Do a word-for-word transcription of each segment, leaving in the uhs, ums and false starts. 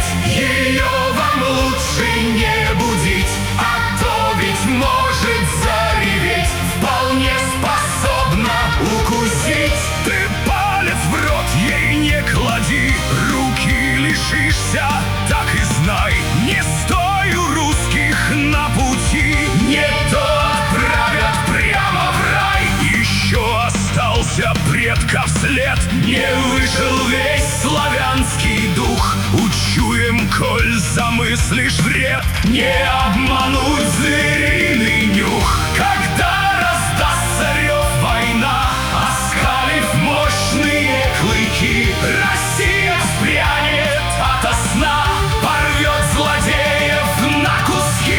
жалеть, ее вам лучше не будить, а то ведь может зареветь, вполне способна укусить. Ты палец в рот ей не клади, руки лишишься, так и знай, не стой у русских на пути. Не то отправят прямо в рай. Еще остался предков след, Не вышел весь славянский дух. учуем, коль замыслишь вред. Не обмануть звериный нюх. Когда раздастся рев война, оскалив мощные клыки, Россия вспрянет ото сна, порвет злодеев на куски.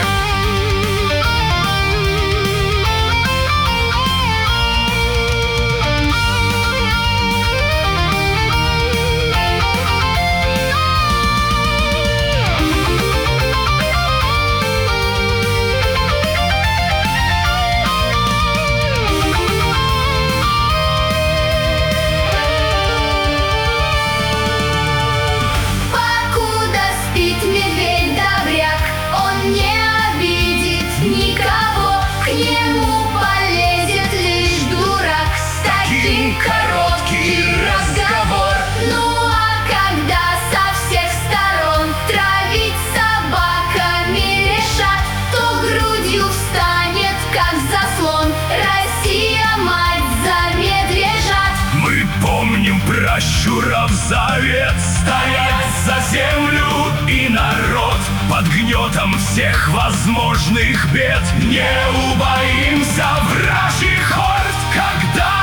Покуда спит медведь добряк, он не обидит никого. К нему полезет лишь дурак. С таким короткий разговор. Ну а когда со всех сторон травить собаками решат, то грудью встанет, как заслон, Россия, мать за медвежат. Мы помним пращуров завет, Стоять за землю и народ под гнетом всех возможных бед. не убоимся вражьих хорд, когда